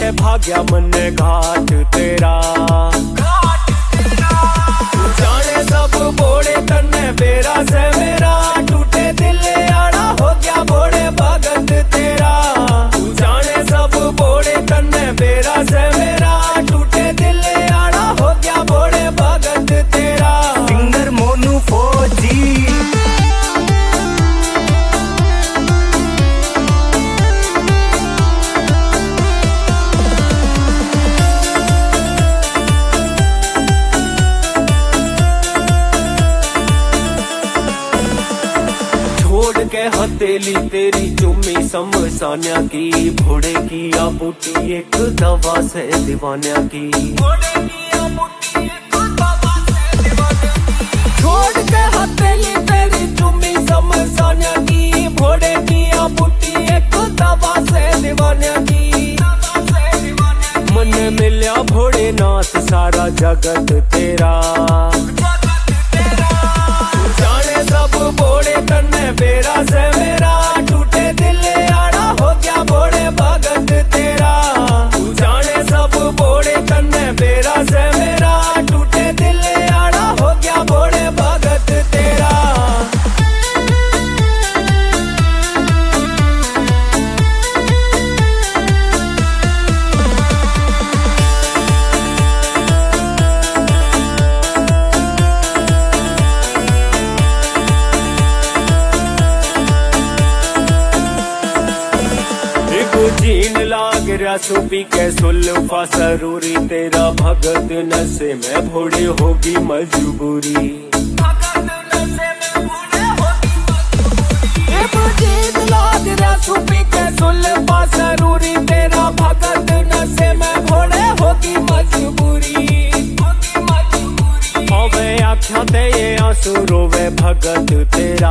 के भाग्या मन घाट तेरा। तू जाने सब बोड़े तन्ने बेरा से मेरा, टूटे दिल आड़ा हो गया बोड़े भगत तेरा। तू जाने सब बोड़े तन्ने बेरा से मेरा, टूटे दिल आड़ा हो गया बोड़े भगत तेरा। सिंगर मोनू फौजी। छोड़ के हथेली तेरी चुम्मी समसान्या की, भोड़े की या बूटी एक दवा से दीवान्या की। छोड़ के हथेली तेरी चुम्मी समसान्या की, भोड़े की या बूटी एक दवा से दीवान्या की। मन मिल्या भोड़े नाथ सारा जगत तेरा। जाने सब बोड़े तन्ने बेरा से मेरा, टूटे दिल आड़ा हो गया बोड़े भगत तेरा। तू जाने सब बोड़े तन्ने बेरा से मेरा, टूटे दिल आड़ा हो गया बोड़े भगत तेरा। जीन लाग रहा सुपी के सुल्फा सरूरी, तेरा भगत नशे में भोड़े होगी मजबूरी। जीन लाग रहा सुपी के सुल्फा सरूरी, तेरा भगत नशे में भोड़े होगी मजबूरी। अवे आख्या ते ये आंसू रोवे भगत तेरा।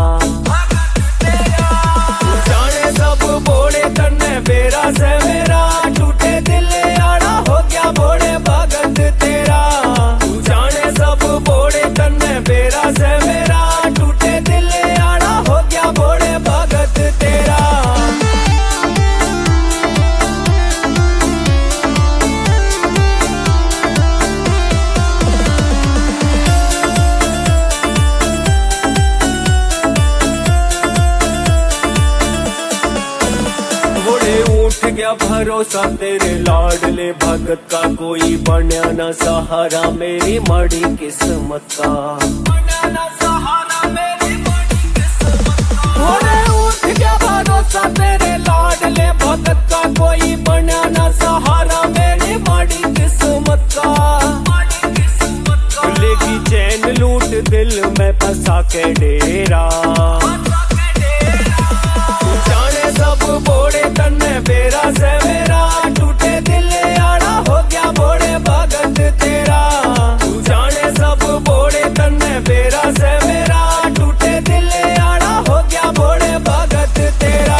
जाने सब बोड़े तन्ने बेरा से मेरा, टूटे दिल आड़ा हो गया बोड़े भगत तेरा। तू जाने सब बोड़े तन्ने बेरा से मेरा, टूटे दिल आड़ा हो गया बोड़े भगत तेरा। उठ गया भरोसा तेरे लाडले भगत का, कोई बनया ना सहारा मेरी मड़ी किस्मत का। उठ गया भरोसा तेरे लाडले भगत का, कोई बनया ना सहारा मेरी मड़ी किस्मत का। लेगी चैन लूट दिल में फंसा के डेरा। जाने सब बोड़े तन्ने बेरा से मेरा, टूटे दिल आड़ा हो गया बोड़े भगत तेरा। तू जाने सब बोड़े तन्ने बेरा से मेरा, टूटे दिल आड़ा हो गया बोड़े भगत तेरा।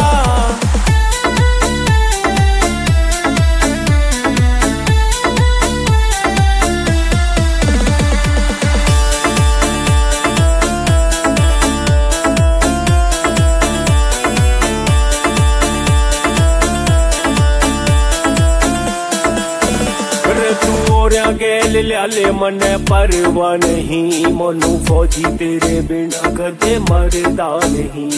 गेल लाले मन परवा नहीं, मोनू फौजी तेरे बिना कदे मरदा नहीं।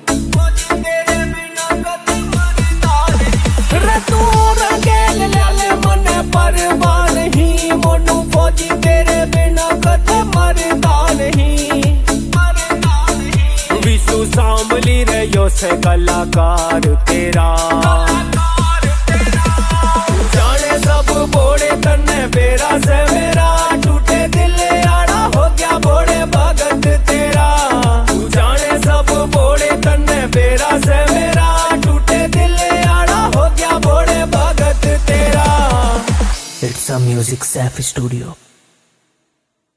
गेल लाले मन परवा नहीं, मोनू फौजी तेरे बिना कदे मरदा नहीं। विशु सांभली रहो से कलाकार तेरा। जाने सब बोड़े तन्ने बेरा से मेरा, टूटे दिल आड़ा हो गया बोड़े भगत तेरा। तू जाने सब बोड़े तन्ने बेरा से मेरा, टूटे दिल आड़ा हो गया बोड़े भगत तेरा। It's a music Safi Studio.